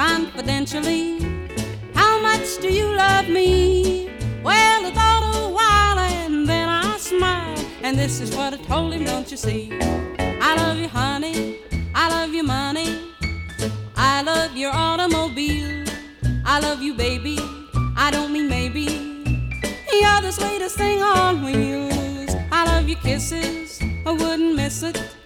confidentially, how much do you love me? Well, I thought a while and then I smiled, and this is what I told him, don't you see? I love you, honey, I love your money, I love your automobile, I love you, baby, I don't mean maybe, you're the sweetest thing on wheels. I love your kisses, I wouldn't miss it.